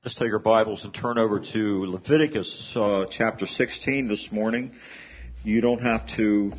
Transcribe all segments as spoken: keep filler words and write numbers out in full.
Let's take our Bibles and turn over to Leviticus uh, chapter sixteen this morning. You don't have to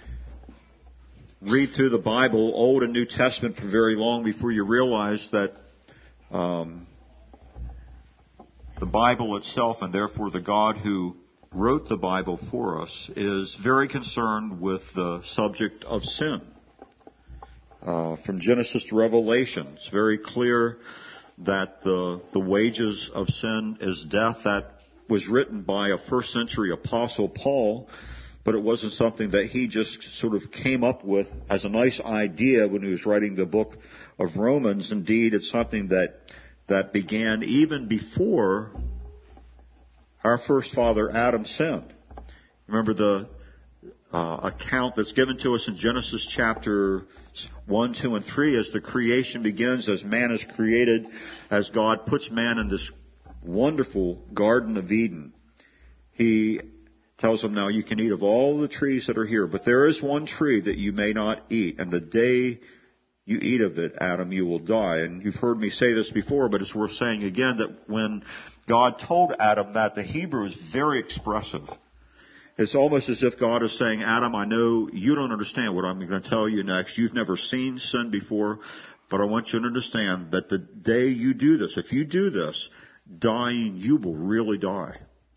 read through the Bible, Old and New Testament, for very long before you realize that um, the Bible itself, and therefore the God who wrote the Bible for us, is very concerned with the subject of sin. Uh, from Genesis to Revelation, it's very clear that the the wages of sin is death. That was written by a first century apostle, Paul, but it wasn't something that he just sort of came up with as a nice idea when he was writing the book of Romans. Indeed, it's something that that began even before our first father Adam sinned. Remember the uh, account that's given to us in Genesis chapter one, two, and three, as the creation begins, as man is created, as God puts man in this wonderful Garden of Eden. He tells him, now you can eat of all the trees that are here, but there is one tree that you may not eat, and the day you eat of it, Adam, you will die. And you've heard me say this before, but it's worth saying again that when God told Adam that, the Hebrew is very expressive. It's almost as if God is saying, Adam, I know you don't understand what I'm going to tell you next. You've never seen sin before, but I want you to understand that the day you do this, if you do this, dying, you will really die.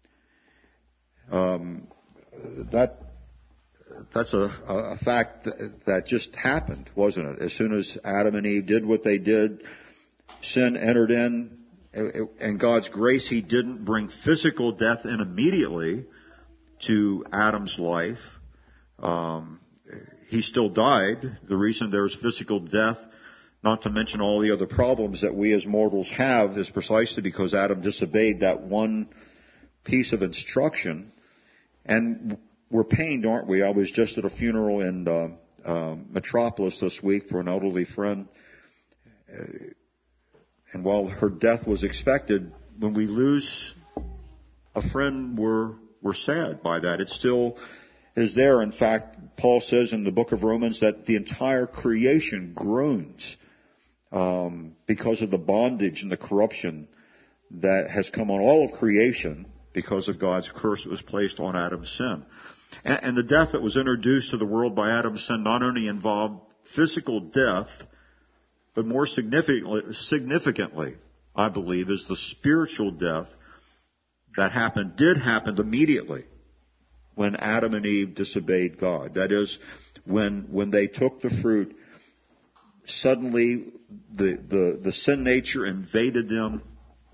Um, that that's a, a fact that just happened, wasn't it? As soon as Adam and Eve did what they did, sin entered in, and God's grace, He didn't bring physical death in immediately to Adam's life. Um, he still died. The reason there's physical death, not to mention all the other problems that we as mortals have, is precisely because Adam disobeyed that one piece of instruction. And we're pained, aren't we? I was just at a funeral in uh, uh, Metropolis this week for an elderly friend. Uh, and while her death was expected, when we lose a friend, we're We're sad by that. It still is there. In fact, Paul says in the book of Romans that the entire creation groans um, because of the bondage and the corruption that has come on all of creation because of God's curse that was placed on Adam's sin. And, and the death that was introduced to the world by Adam's sin not only involved physical death, but more significantly, significantly, I believe, is the spiritual death that happened, did happen immediately when Adam and Eve disobeyed God. That is, when when they took the fruit, suddenly the, the, the sin nature invaded them.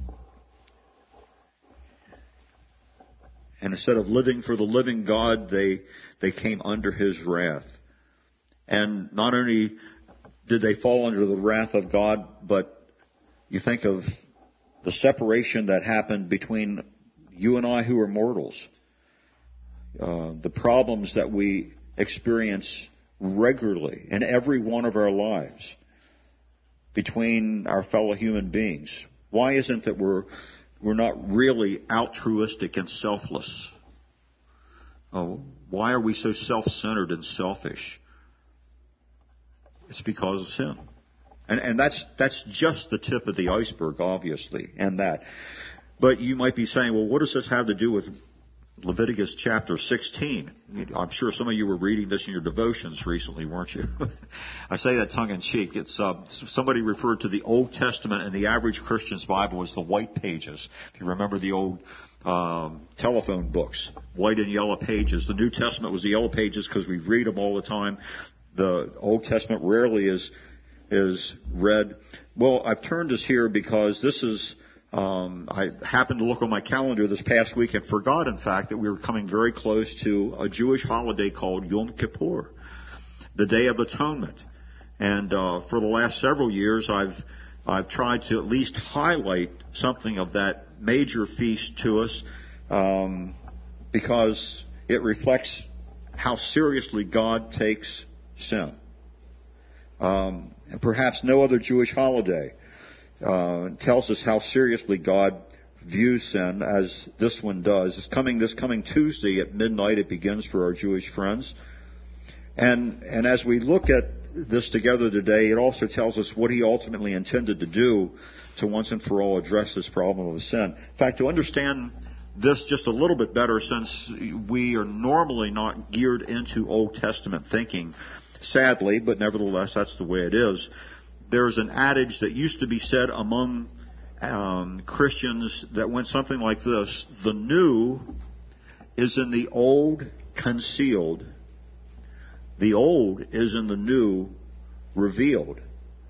And instead of living for the living God, they they came under His wrath. And not only did they fall under the wrath of God, but you think of the separation that happened between you and I who are mortals, uh, the problems that we experience regularly in every one of our lives between our fellow human beings. Why isn't it we're we're not really altruistic and selfless? Oh, why are we so self-centered and selfish? It's because of sin. And, and that's that's just the tip of the iceberg, obviously, and that. But you might be saying, well, what does this have to do with Leviticus chapter sixteen? I'm sure some of you were reading this in your devotions recently, weren't you? I say that tongue-in-cheek. It's uh, somebody referred to the Old Testament and the average Christian's Bible as the white pages. If you remember the old um, telephone books, white and yellow pages. The New Testament was the yellow pages because we read them all the time. The Old Testament rarely is is read. Well, I've turned this here because this is Um, I happened to look on my calendar this past week and forgot, in fact, that we were coming very close to a Jewish holiday called Yom Kippur, the Day of Atonement. And uh, for the last several years, I've I've tried to at least highlight something of that major feast to us um, because it reflects how seriously God takes sin. Um, and perhaps no other Jewish holiday Uh, tells us how seriously God views sin as this one does. It's coming this coming Tuesday at midnight. It begins for our Jewish friends. And, and as we look at this together today, it also tells us what he ultimately intended to do to once and for all address this problem of sin. In fact, to understand this just a little bit better, since we are normally not geared into Old Testament thinking, sadly, but nevertheless, that's the way it is. There's an adage that used to be said among um, Christians that went something like this: the new is in the old concealed. The old is in the new revealed.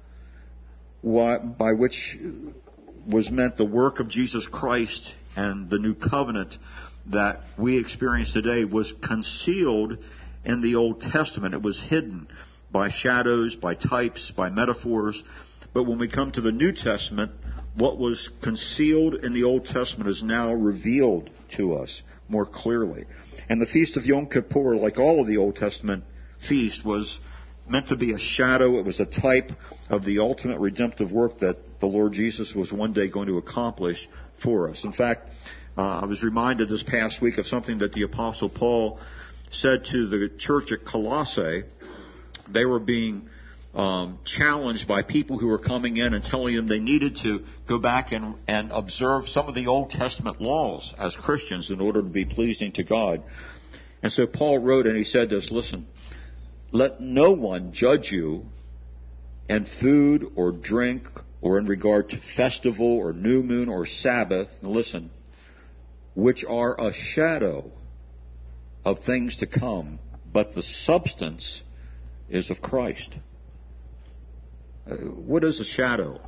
What, by which was meant the work of Jesus Christ and the new covenant that we experience today was concealed in the Old Testament. It was hidden by shadows, by types, by metaphors. But when we come to the New Testament, what was concealed in the Old Testament is now revealed to us more clearly. And the Feast of Yom Kippur, like all of the Old Testament feast, was meant to be a shadow. It was a type of the ultimate redemptive work that the Lord Jesus was one day going to accomplish for us. In fact, uh, I was reminded this past week of something that the Apostle Paul said to the church at Colossae. They were being um, challenged by people who were coming in and telling them they needed to go back and, and observe some of the Old Testament laws as Christians in order to be pleasing to God. And so Paul wrote and he said this: listen, let no one judge you in food or drink or in regard to festival or new moon or Sabbath, and listen, which are a shadow of things to come, but the substance is of Christ. Uh, what is a shadow?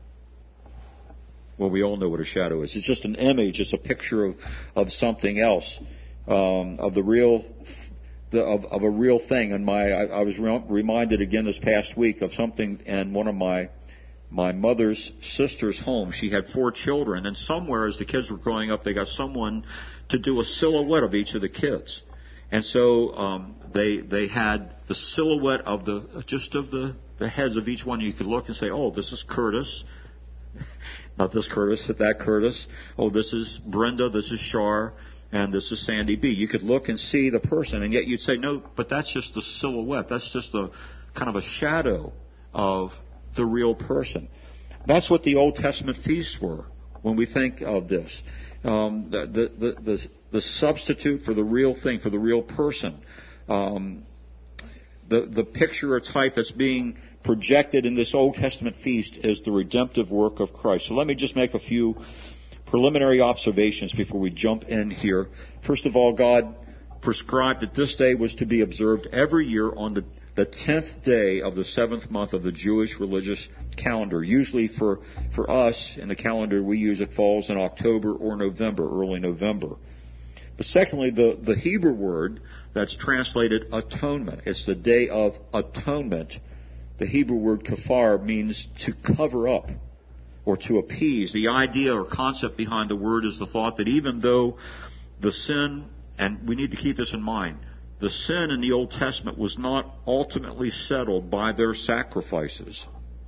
Well, we all know what a shadow is. It's just an image. It's a picture of, of something else, um, of the real The, of, of a real thing. And my, I, I was re- reminded again this past week of something in one of my my mother's sister's home. She had four children, and somewhere as the kids were growing up, they got someone to do a silhouette of each of the kids. And so um, they they had the silhouette of the just of the, the heads of each one. You could look and say, oh, this is Curtis. Not this Curtis, but that Curtis. Oh, this is Brenda. This is Shar. And this is Sandy B. You could look and see the person, and yet you'd say, no, but that's just the silhouette. That's just a kind of a shadow of the real person. That's what the Old Testament feasts were when we think of this. Um, the, the, the, the, the substitute for the real thing, for the real person. Um, the, the picture or type that's being projected in this Old Testament feast is the redemptive work of Christ. So let me just make a few preliminary observations before we jump in here. First of all, God prescribed that this day was to be observed every year on the, the tenth day of the seventh month of the Jewish religious calendar. Usually for, for us, in the calendar we use, it falls in October or November, early November. But secondly, the, the Hebrew word that's translated atonement. It's the day of atonement. The Hebrew word kafar means to cover up or to appease. The idea or concept behind the word is the thought that even though the sin, and we need to keep this in mind, the sin in the Old Testament was not ultimately settled by their sacrifices.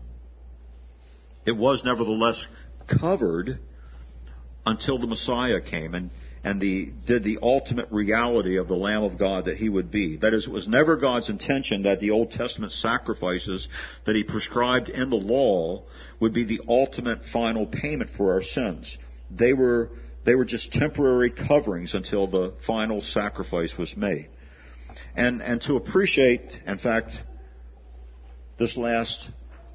It was nevertheless covered until the Messiah came and, and the, did the ultimate reality of the Lamb of God that He would be. That is, it was never God's intention that the Old Testament sacrifices that He prescribed in the law would be the ultimate final payment for our sins. They were, they were just temporary coverings until the final sacrifice was made. And, and to appreciate, in fact, this last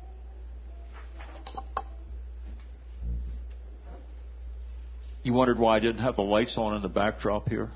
You wondered why I didn't have the lights on in the backdrop here?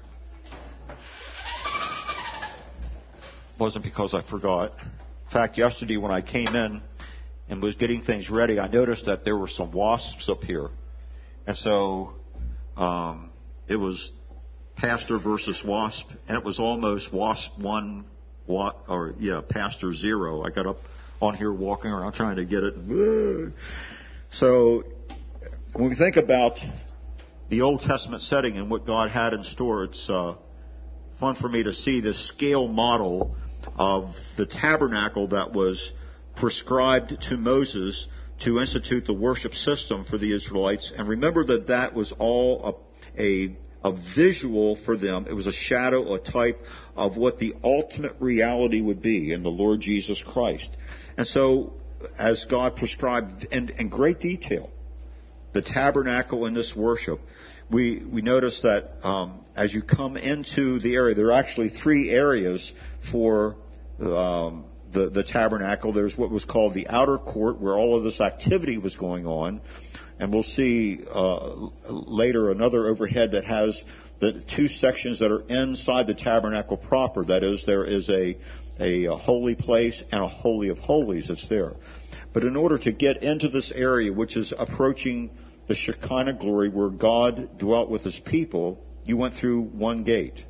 It wasn't because I forgot. In fact, yesterday when I came in and was getting things ready, I noticed that there were some wasps up here. And so um, it was pastor versus wasp, and it was almost wasp one, or yeah, pastor zero. I got up on here walking around trying to get it. So when we think about the Old Testament setting and what God had in store, it's uh, fun for me to see this scale model of the tabernacle that was prescribed to Moses to institute the worship system for the Israelites. And remember that that was all a, a a visual for them. It was a shadow, a type of what the ultimate reality would be in the Lord Jesus Christ. And so, as God prescribed in, in great detail, the tabernacle in this worship, we, we notice that um, as you come into the area, there are actually three areas for um, the, the tabernacle. There's what was called the outer court, where all of this activity was going on. And we'll see uh, later another overhead that has the two sections that are inside the tabernacle proper. That is, there is a, a, a holy place and a holy of holies that's there. But in order to get into this area, which is approaching the Shekinah glory where God dwelt with His people, you went through one gate.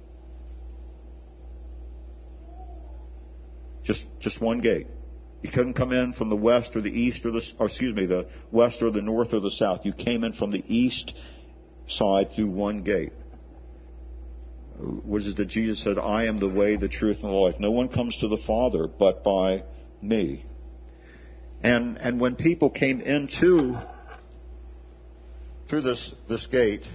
Just, just one gate. You couldn't come in from the west or the east or the, or excuse me, the west or the north or the south. You came in from the east side through one gate. What is it that Jesus said? I am the way, the truth, and the life. No one comes to the Father but by me. And, and when people came into, through this, this gate,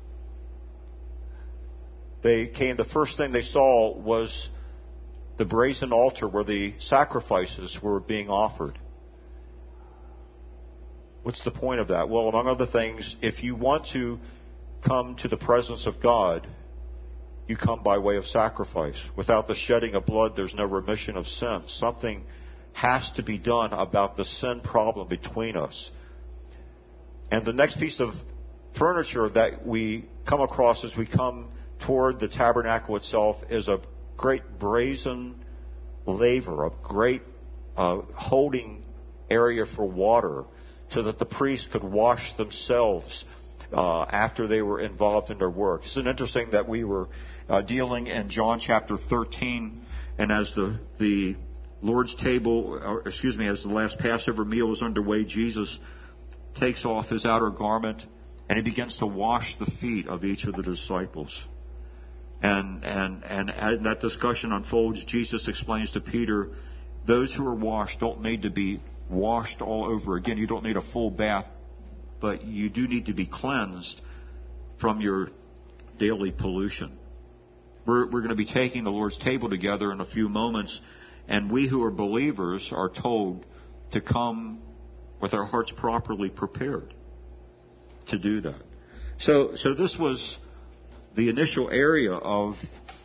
they came, the first thing they saw was the brazen altar where the sacrifices were being offered. What's the point of that? Well, among other things, if you want to come to the presence of God, you come by way of sacrifice. Without the shedding of blood, there's no remission of sin. Something has to be done about the sin problem between us. And the next piece of furniture that we come across as we come toward the tabernacle itself is a great brazen laver, a great uh, holding area for water so that the priests could wash themselves uh, after they were involved in their work. It's interesting that we were uh, dealing in John chapter thirteen, and as the, the Lord's table, or excuse me, as the last Passover meal is underway, Jesus takes off his outer garment and he begins to wash the feet of each of the disciples. And, and, and as that discussion unfolds, Jesus explains to Peter, those who are washed don't need to be washed all over again. You don't need a full bath, but you do need to be cleansed from your daily pollution. We're, we're going to be taking the Lord's table together in a few moments, and we who are believers are told to come with our hearts properly prepared to do that. So, so this was the initial area of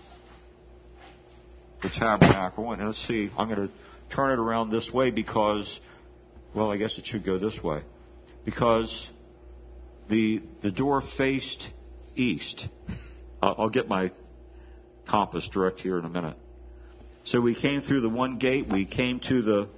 the tabernacle. And let's see, I'm going to turn it around this way because, well, I guess it should go this way. Because the the door faced east. I'll, I'll get my compass direct here in a minute. So we came through the one gate. We came to the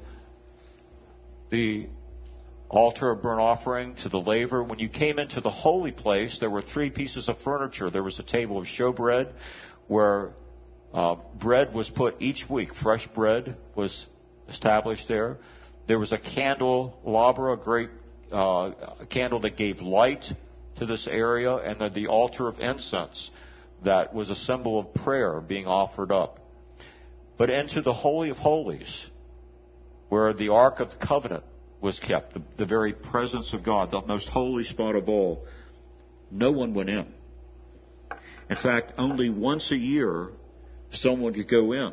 the altar of burnt offering, to the laver. When you came into the holy place, there were three pieces of furniture. There was a table of showbread where uh, bread was put each week. Fresh bread was established there. There was a candelabra, a great uh, a candle that gave light to this area, and then the altar of incense that was a symbol of prayer being offered up. But into the Holy of Holies, where the Ark of the Covenant was kept, the, the very presence of God, the most holy spot of all, no one went in. In fact, only once a year someone could go in.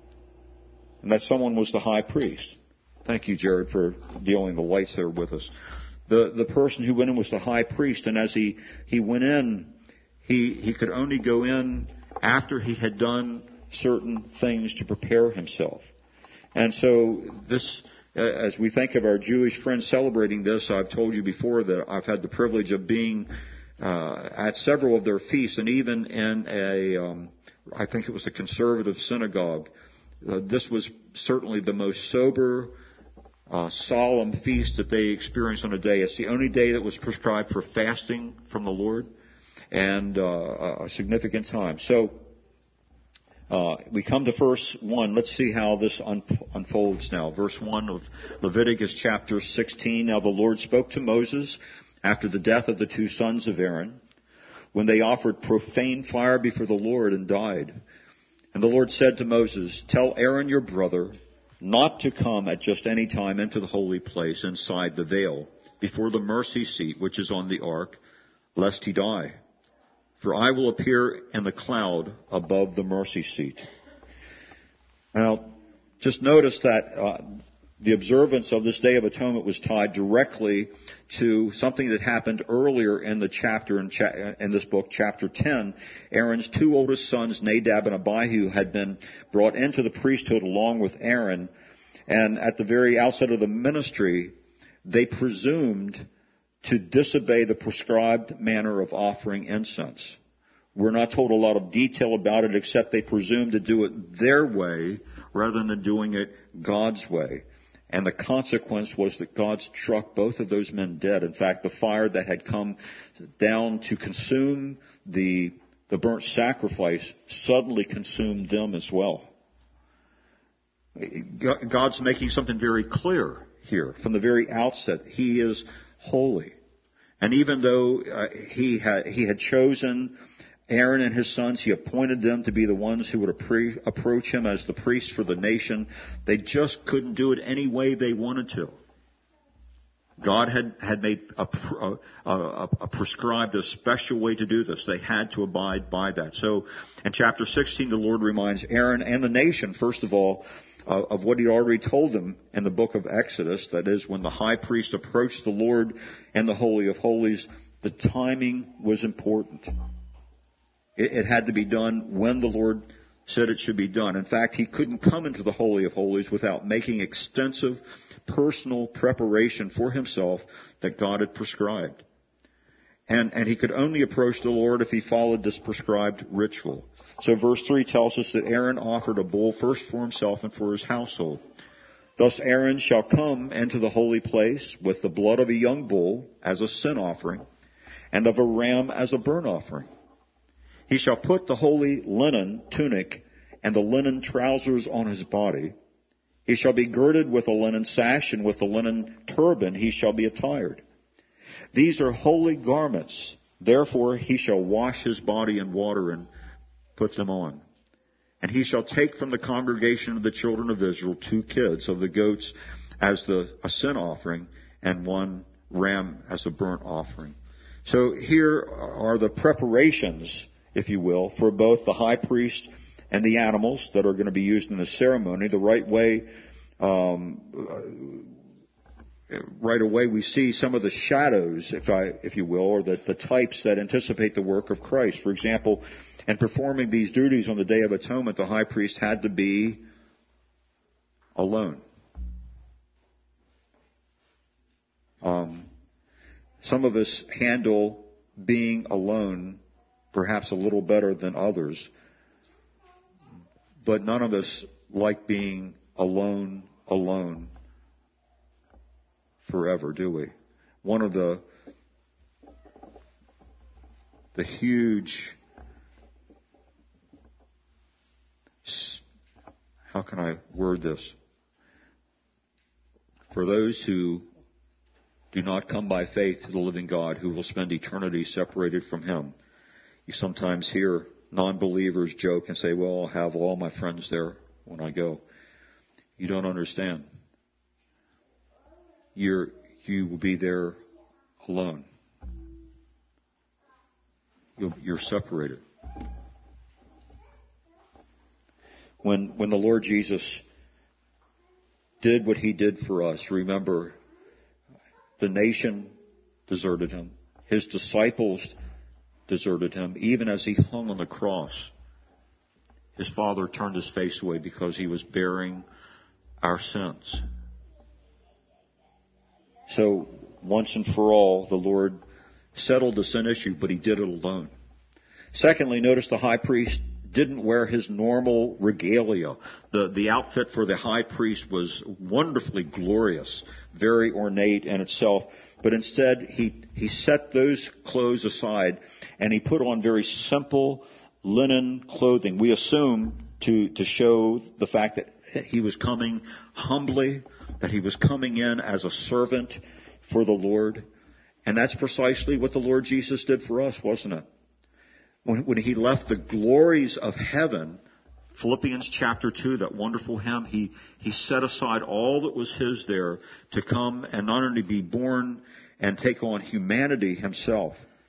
And that someone was the high priest. Thank you, Jared, for dealing the lights there with us. The the person who went in was the high priest, and as he, he went in, he, he could only go in after he had done certain things to prepare himself. And so this, as we think of our Jewish friends celebrating this, I've told you before that I've had the privilege of being uh, at several of their feasts, and even in a, um, I think it was a conservative synagogue. Uh, this was certainly the most sober, uh, solemn feast that they experienced on a day. It's the only day that was prescribed for fasting from the Lord, and uh, a significant time. So uh, we come to verse one. Let's see how this un- unfolds now. Verse one of Leviticus chapter sixteen. Now the Lord spoke to Moses after the death of the two sons of Aaron, when they offered profane fire before the Lord and died. And the Lord said to Moses, tell Aaron your brother not to come at just any time into the holy place inside the veil, before the mercy seat which is on the ark, lest he die. For I will appear in the cloud above the mercy seat. Now, just notice that uh, the observance of this Day of Atonement was tied directly to something that happened earlier in the chapter, in, cha- in this book, chapter ten. Aaron's two oldest sons, Nadab and Abihu, had been brought into the priesthood along with Aaron. And at the very outset of the ministry, they presumed to disobey the prescribed manner of offering incense. We're not told a lot of detail about it, except they presumed to do it their way rather than doing it God's way. And the consequence was that God struck both of those men dead. In fact, the fire that had come down to consume the, the burnt sacrifice suddenly consumed them as well. God's making something very clear here from the very outset. He is holy. And even though uh, he had, he had chosen Aaron and his sons, he appointed them to be the ones who would appre- approach him as the priest for the nation. They just couldn't do it any way they wanted to. God had, had made a, a, a, a prescribed a special way to do this. They had to abide by that. So in chapter sixteen, the Lord reminds Aaron and the nation, first of all, uh, of what he already told them in the book of Exodus. That is, when the high priest approached the Lord in the Holy of Holies, the timing was important. It, it had to be done when the Lord said it should be done. In fact, he couldn't come into the Holy of Holies without making extensive personal preparation for himself that God had prescribed. And, and he could only approach the Lord if he followed this prescribed ritual. So verse three tells us that Aaron offered a bull first for himself and for his household. Thus Aaron shall come into the holy place with the blood of a young bull as a sin offering and of a ram as a burnt offering. He shall put the holy linen tunic and the linen trousers on his body. He shall be girded with a linen sash, and with a linen turban he shall be attired. These are holy garments. Therefore he shall wash his body in water and put them on. And he shall take from the congregation of the children of Israel two kids of the goats as the, a sin offering, and one ram as a burnt offering. So here are the preparations, if you will, for both the high priest and the animals that are going to be used in the ceremony. The right way, um, right away we see some of the shadows, if I, if you will, or the, the types that anticipate the work of Christ. For example, in performing these duties on the Day of Atonement, the high priest had to be alone. Um, some of us handle being alone perhaps a little better than others, but none of us like being alone, alone forever, do we? One of the the huge, how can I word this? For those who do not come by faith to the living God, who will spend eternity separated from Him. You sometimes hear non-believers joke and say, well, I'll have all my friends there when I go. You don't understand. You're, you will be there alone. You'll, you're separated. When, when the Lord Jesus did what He did for us, remember, the nation deserted Him. His disciples deserted Him. Even as He hung on the cross, His Father turned His face away because He was bearing our sins. So, once and for all, the Lord settled the sin issue, but He did it alone. Secondly, notice the high priest didn't wear his normal regalia. The, the outfit for the high priest was wonderfully glorious, very ornate in itself. But instead, he, he set those clothes aside and he put on very simple linen clothing. We assume to, to show the fact that he was coming humbly, that he was coming in as a servant for the Lord. And that's precisely what the Lord Jesus did for us, wasn't it? When, when He left the glories of heaven, Philippians chapter two, that wonderful hymn, he, he set aside all that was His there to come and not only be born and take on humanity Himself,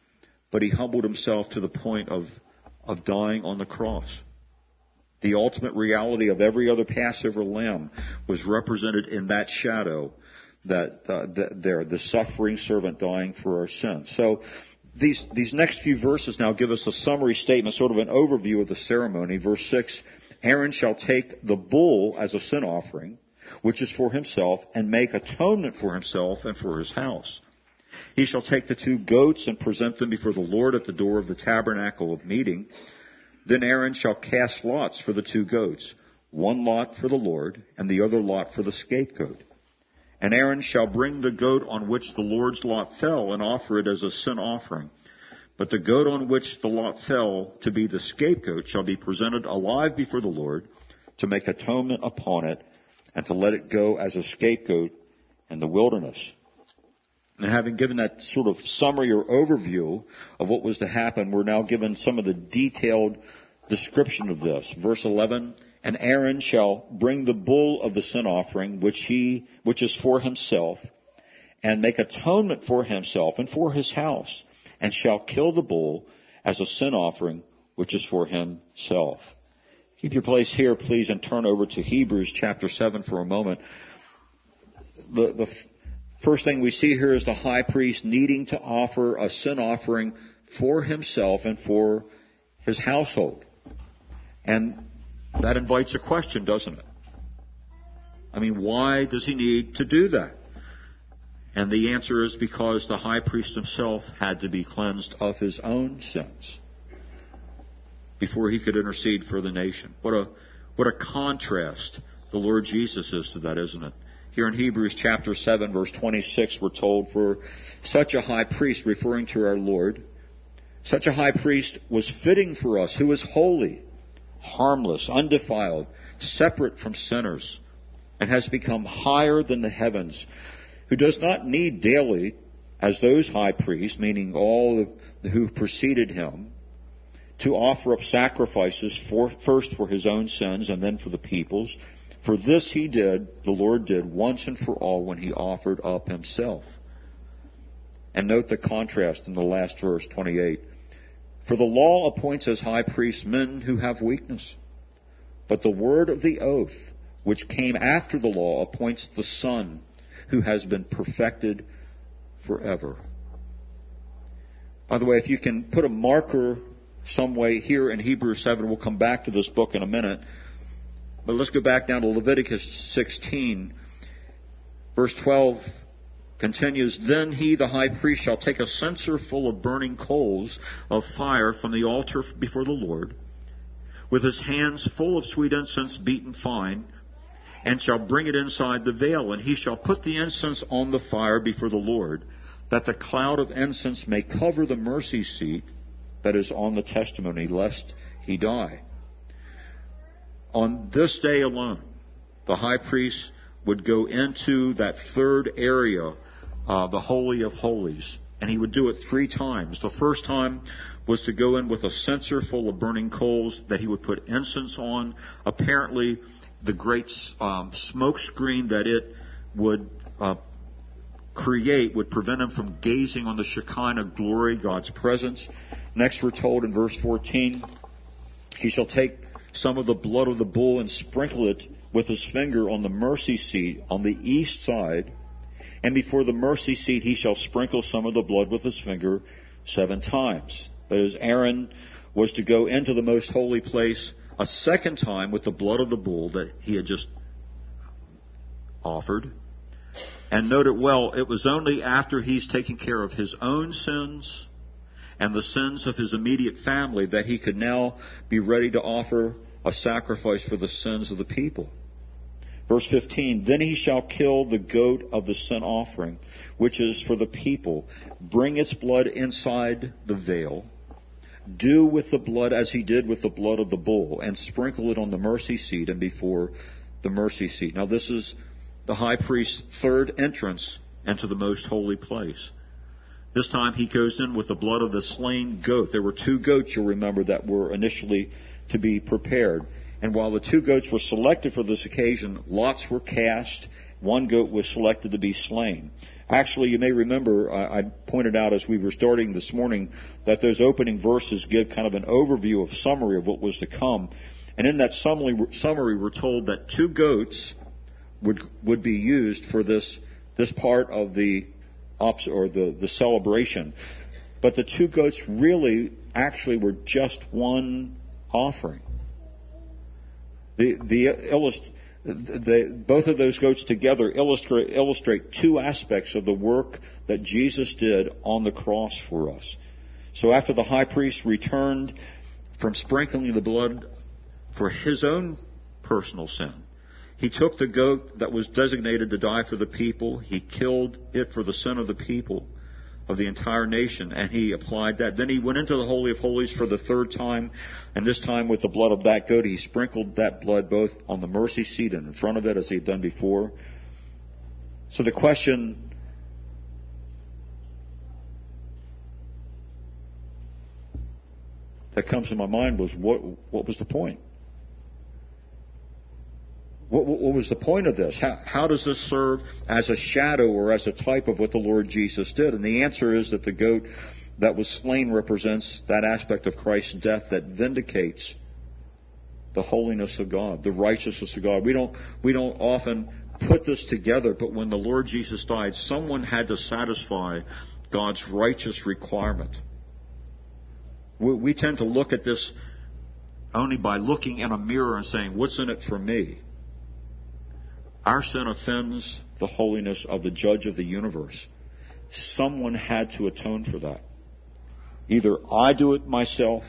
but he humbled himself to the point of, of dying on the cross. The ultimate reality of every other Passover lamb was represented in that shadow, that uh, the, there, the suffering servant dying for our sins. So these these next few verses now give us a summary statement, sort of an overview of the ceremony. Verse six, Aaron shall take the bull as a sin offering, which is for himself, and make atonement for himself and for his house. He shall take the two goats and present them before the Lord at the door of the tabernacle of meeting. Then Aaron shall cast lots for the two goats, one lot for the Lord, and the other lot for the scapegoat. And Aaron shall bring the goat on which the Lord's lot fell and offer it as a sin offering. But the goat on which the lot fell to be the scapegoat shall be presented alive before the Lord to make atonement upon it and to let it go as a scapegoat in the wilderness. And having given that sort of summary or overview of what was to happen, we're now given some of the detailed description of this. Verse eleven, and Aaron shall bring the bull of the sin offering, which he, which is for himself, and make atonement for himself and for his house, and shall kill the bull as a sin offering, which is for himself. Keep your place here, please, and turn over to Hebrews chapter seven for a moment. The, the first thing we see here is the high priest needing to offer a sin offering for himself and for his household. And that invites a question, doesn't it? I mean, why does he need to do that? And the answer is because the high priest himself had to be cleansed of his own sins before he could intercede for the nation. What a, what a contrast the Lord Jesus is to that, isn't it? Here in Hebrews chapter seven, verse twenty-six, we're told, for such a high priest, referring to our Lord, such a high priest was fitting for us, who is holy, harmless, undefiled, separate from sinners, and has become higher than the heavens, who does not need daily, as those high priests, meaning all who preceded him, to offer up sacrifices for, first for his own sins and then for the people's. For this he did, the Lord did, once and for all when he offered up himself. And note the contrast in the last verse, twenty-eight. For the law appoints as high priests men who have weakness. But the word of the oath, which came after the law, appoints the Son, who has been perfected forever. By the way, if you can put a marker some way here in Hebrews seven, we'll come back to this book in a minute. But let's go back down to Leviticus sixteen. Verse twelve continues, Then he, the high priest, shall take a censer full of burning coals of fire from the altar before the Lord, with his hands full of sweet incense beaten fine, and shall bring it inside the veil. And he shall put the incense on the fire before the Lord, that the cloud of incense may cover the mercy seat that is on the testimony, lest he die. On this day alone, the high priest would go into that third area, uh, the Holy of Holies, and he would do it three times. The first time was to go in with a censer full of burning coals that he would put incense on. Apparently, the great um, smoke screen that it would uh, create would prevent him from gazing on the Shekinah glory, God's presence. Next, we're told in verse fourteen, he shall take some of the blood of the bull and sprinkle it with his finger on the mercy seat on the east side. And before the mercy seat he shall sprinkle some of the blood with his finger seven times. That is, Aaron was to go into the most holy place a second time with the blood of the bull that he had just offered. And note it well, it was only after he's taken care of his own sins and the sins of his immediate family that he could now be ready to offer a sacrifice for the sins of the people. Verse fifteen, Then he shall kill the goat of the sin offering, which is for the people. Bring its blood inside the veil. Do with the blood as he did with the blood of the bull, and sprinkle it on the mercy seat and before the mercy seat. Now this is the high priest's third entrance into the most holy place. This time he goes in with the blood of the slain goat. There were two goats, you'll remember, that were initially to be prepared. And while the two goats were selected for this occasion, lots were cast, one goat was selected to be slain. Actually, you may remember, I, I pointed out as we were starting this morning that those opening verses give kind of an overview of summary of what was to come. And in that summary, summary we're told that two goats would would be used for this this part of the ops or the, the celebration. But the two goats really actually were just one offering. The the illust, the, both of those goats together illustrate illustrate two aspects of the work that Jesus did on the cross for us. So after the high priest returned from sprinkling the blood for his own personal sin, he took the goat that was designated to die for the people. He killed it for the sin of the people, of the entire nation, and he applied that. Then he went into the Holy of Holies for the third time, and this time with the blood of that goat, he sprinkled that blood both on the mercy seat and in front of it as he had done before. So the question that comes to my mind was, what, what was the point? What, what was the point of this? How, how does this serve as a shadow or as a type of what the Lord Jesus did? And the answer is that the goat that was slain represents that aspect of Christ's death that vindicates the holiness of God, the righteousness of God. We don't, we don't often put this together, but when the Lord Jesus died, someone had to satisfy God's righteous requirement. We, we tend to look at this only by looking in a mirror and saying, what's in it for me? Our sin offends the holiness of the judge of the universe. Someone had to atone for that. Either I do it myself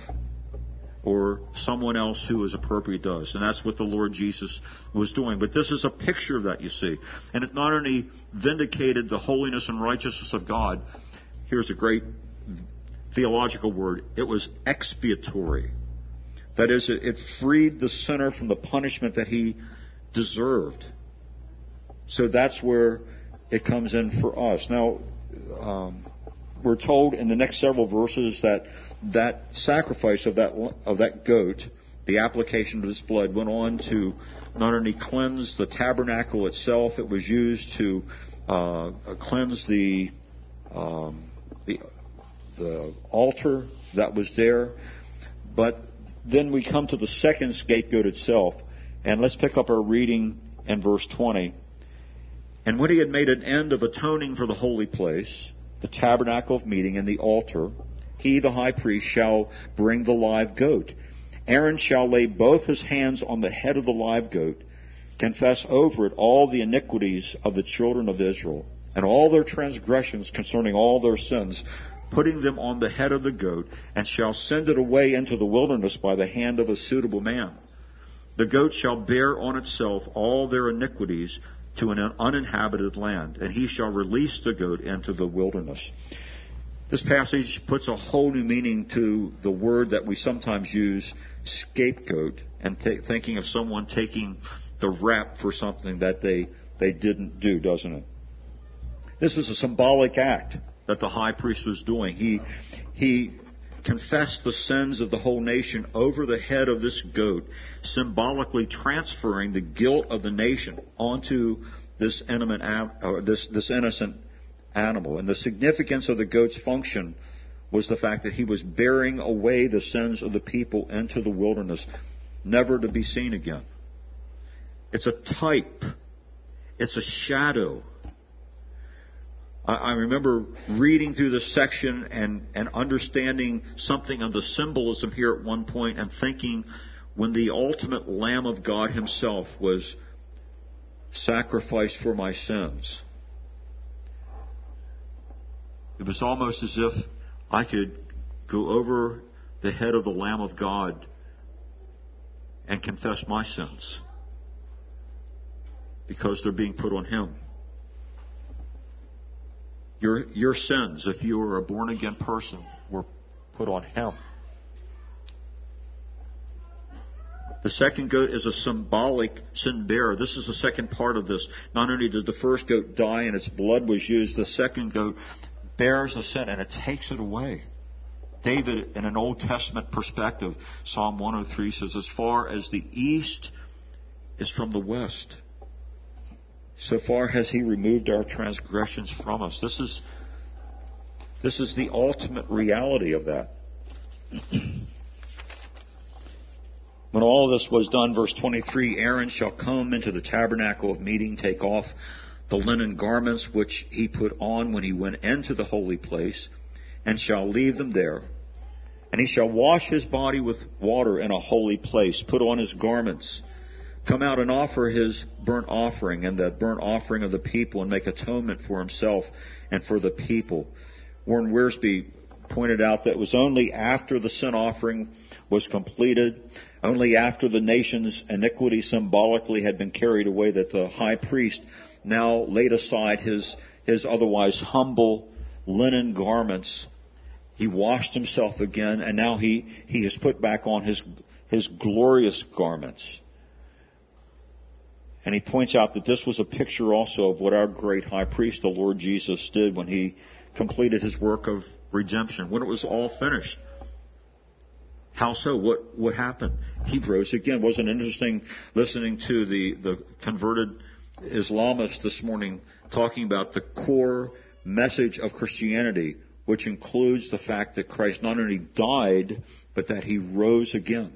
or someone else who is appropriate does. And that's what the Lord Jesus was doing. But this is a picture of that, you see. And it not only vindicated the holiness and righteousness of God, here's a great theological word, it was expiatory. That is, it freed the sinner from the punishment that he deserved. So that's where it comes in for us. Now, um, we're told in the next several verses that that sacrifice of that of that goat, the application of this blood, went on to not only cleanse the tabernacle itself, it was used to uh, cleanse the, um, the the altar that was there. But then we come to the second scapegoat itself, and let's pick up our reading in verse twenty. And when he had made an end of atoning for the holy place, the tabernacle of meeting, and the altar, he, the high priest, shall bring the live goat. Aaron shall lay both his hands on the head of the live goat, confess over it all the iniquities of the children of Israel, and all their transgressions concerning all their sins, putting them on the head of the goat, and shall send it away into the wilderness by the hand of a suitable man. The goat shall bear on itself all their iniquities to an uninhabited land, and he shall release the goat into the wilderness. This passage puts a whole new meaning to the word that we sometimes use, scapegoat, and t- thinking of someone taking the rap for something that they, they didn't do, doesn't it? This is a symbolic act that the high priest was doing. He, he confessed the sins of the whole nation over the head of this goat, symbolically transferring the guilt of the nation onto this innocent, or this, this innocent animal. And the significance of the goat's function was the fact that he was bearing away the sins of the people into the wilderness, never to be seen again. It's a type. It's a shadow. I remember reading through this section and, and understanding something of the symbolism here at one point and thinking when the ultimate Lamb of God himself was sacrificed for my sins, it was almost as if I could go over the head of the Lamb of God and confess my sins because they're being put on him. Your, your sins, if you were a born-again person, were put on him. The second goat is a symbolic sin bearer. This is the second part of this. Not only did the first goat die and its blood was used, the second goat bears the sin and it takes it away. David, in an Old Testament perspective, Psalm one oh three says, as far as the east is from the west, So far has He removed our transgressions from us. This is, this is the ultimate reality of that. When all this was done, verse twenty-three, Aaron shall come into the tabernacle of meeting, take off the linen garments which he put on when he went into the holy place, and shall leave them there. And he shall wash his body with water in a holy place, put on his garments, come out and offer his burnt offering and the burnt offering of the people, and make atonement for himself and for the people. Warren Wiersbe pointed out that it was only after the sin offering was completed, only after the nation's iniquity symbolically had been carried away, that the high priest now laid aside his, his otherwise humble linen garments. He washed himself again, and now he, he has put back on his, his glorious garments. And he points out that this was a picture also of what our great high priest, the Lord Jesus, did when he completed his work of redemption, when it was all finished. How so? What, what happened? He rose again. Wasn't it interesting listening to the, the converted Islamists this morning talking about the core message of Christianity, which includes the fact that Christ not only died, but that He rose again.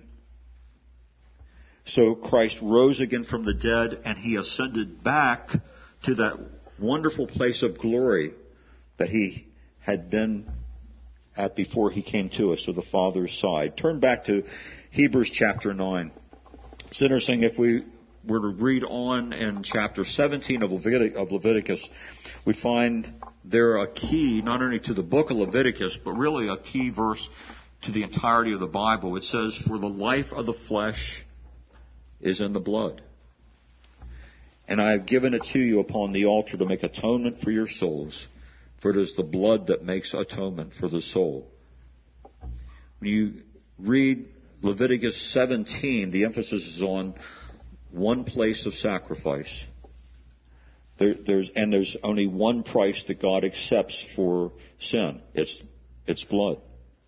So Christ rose again from the dead, and He ascended back to that wonderful place of glory that He had been at before He came to us, to the Father's side. Turn back to Hebrews chapter nine. It's interesting, if we were to read on in chapter seventeen of Levitic- of Leviticus, we find there a key not only to the book of Leviticus, but really a key verse to the entirety of the Bible. It says, "For the life of the flesh is in the blood. And I have given it to you upon the altar to make atonement for your souls. For it is the blood that makes atonement for the soul." When you read Leviticus seventeen, the emphasis is on one place of sacrifice. There, there's, and there's only one price that God accepts for sin. It's, it's blood.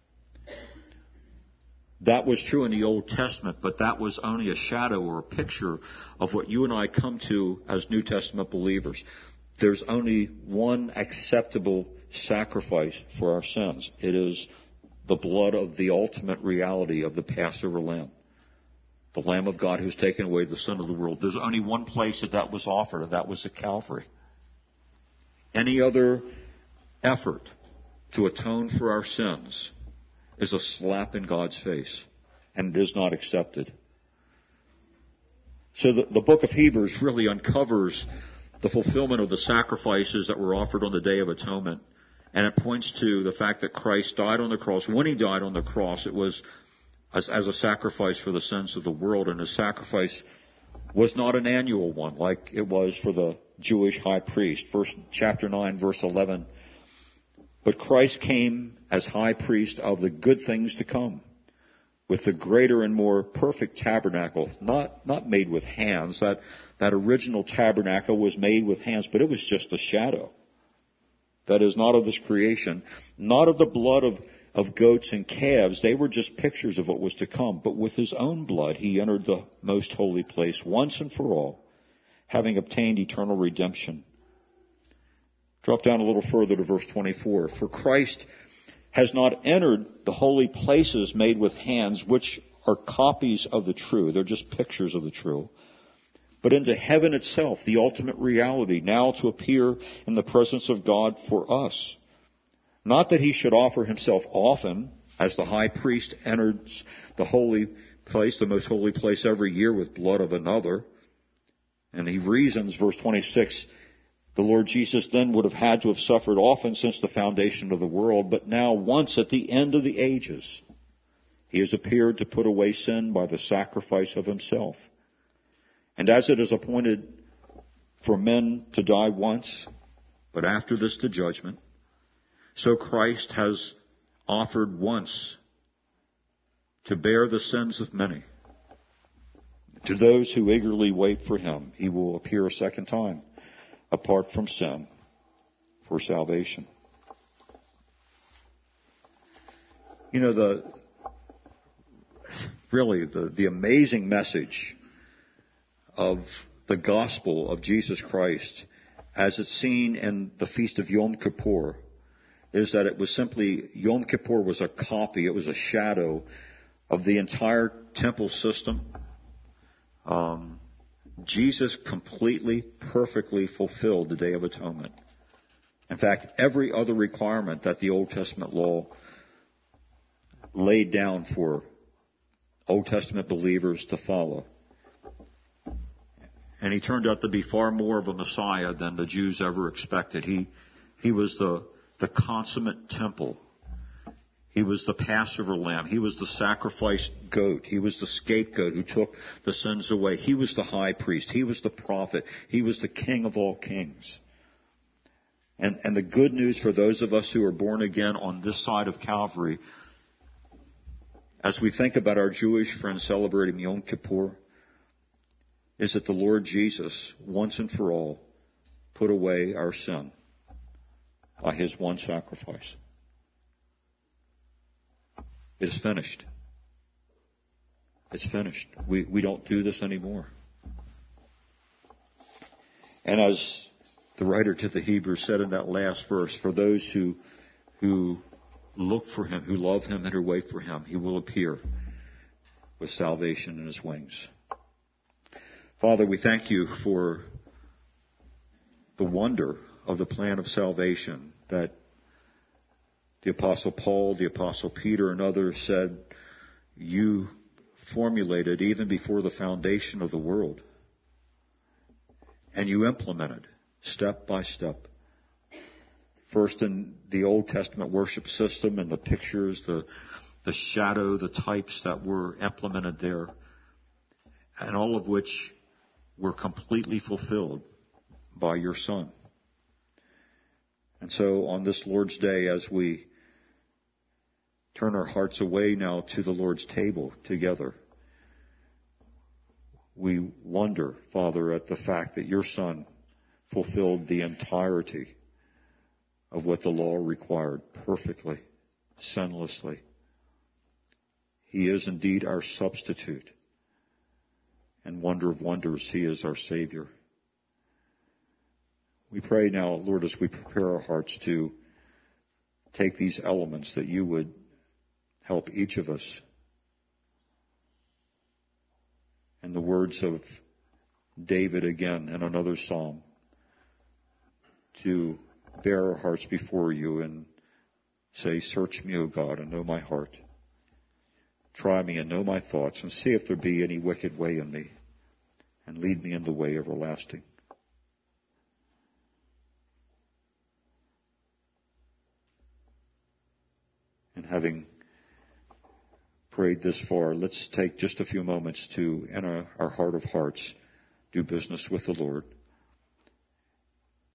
That was true in the Old Testament, but that was only a shadow or a picture of what you and I come to as New Testament believers. There's only one acceptable sacrifice for our sins. It is the blood of the ultimate reality of the Passover Lamb, the Lamb of God who's taken away the sin of the world. There's only one place that that was offered, and that was at Calvary. Any other effort to atone for our sins is a slap in God's face, and it is not accepted. So the, the book of Hebrews really uncovers the fulfillment of the sacrifices that were offered on the Day of Atonement. And it points to the fact that Christ died on the cross. When He died on the cross, it was as, as a sacrifice for the sins of the world. And His sacrifice was not an annual one like it was for the Jewish high priest. First, chapter nine, verse eleven. "But Christ came as high priest of the good things to come, with the greater and more perfect tabernacle, not, not made with hands." That That original tabernacle was made with hands, but it was just a shadow. That is not of this creation, not of the blood of, of goats and calves. They were just pictures of what was to come. But with His own blood, He entered the most holy place once and for all, having obtained eternal redemption. Drop down a little further to verse twenty-four. "For Christ has not entered the holy places made with hands, which are copies of the true." They're just pictures of the true. "But into heaven itself, the ultimate reality, now to appear in the presence of God for us. Not that He should offer Himself often, as the high priest enters the holy place, the most holy place every year with blood of another." And he reasons, verse twenty-six, the Lord Jesus then would have had to have suffered often since the foundation of the world, but now once at the end of the ages, He has appeared to put away sin by the sacrifice of Himself. And as it is appointed for men to die once, but after this the judgment, so Christ has offered once to bear the sins of many. To those who eagerly wait for Him, He will appear a second time, apart from sin, for salvation. You know, the really the, the amazing message of the gospel of Jesus Christ, as it's seen in the feast of Yom Kippur, is that it was simply, Yom Kippur was a copy, it was a shadow of the entire temple system. Um, Jesus completely, perfectly fulfilled the Day of Atonement. In fact, every other requirement that the Old Testament law laid down for Old Testament believers to follow. And he turned out to be far more of a Messiah than the Jews ever expected. He, he was the, the consummate temple. He was the Passover lamb. He was the sacrificed goat. He was the scapegoat who took the sins away. He was the high priest. He was the prophet. He was the King of all kings. And, and the good news for those of us who are born again on this side of Calvary, as we think about our Jewish friends celebrating Yom Kippur, is that the Lord Jesus, once and for all, put away our sin by his one sacrifice. It is finished. It's finished. We, we don't do this anymore. And as the writer to the Hebrews said in that last verse, for those who, who look for him, who love him and who wait for him, he will appear with salvation in his wings. Father, we thank you for the wonder of the plan of salvation that the Apostle Paul, the Apostle Peter, and others said you formulated even before the foundation of the world. And you implemented step by step. First in the Old Testament worship system and the pictures, the, the shadow, the types that were implemented there, and all of which were completely fulfilled by your Son. And so on this Lord's Day, as we turn our hearts away now to the Lord's table together, we wonder, Father, at the fact that your Son fulfilled the entirety of what the law required perfectly, sinlessly. He is indeed our substitute. And wonder of wonders, he is our Savior. We pray now, Lord, as we prepare our hearts to take these elements, that you would help each of us. In the words of David again in another psalm, to bear our hearts before you and say, search me, O God, and know my heart. Try me and know my thoughts, and see if there be any wicked way in me, and lead me in the way everlasting. And having prayed this far, let's take just a few moments to, in our, our heart of hearts, do business with the Lord.